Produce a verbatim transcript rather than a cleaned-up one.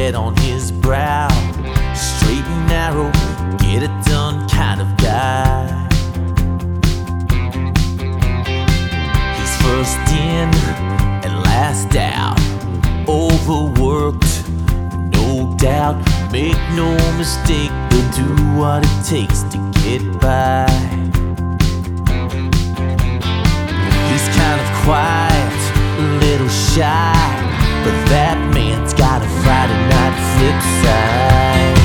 sweat on his brow. Straight and narrow, get it done kind of guy. He's first in and last out. Overworked, no doubt. Make no mistake, they'll do what it takes to get by. He's kind of quiet, a little shy, but that man's got a Friday night flip side.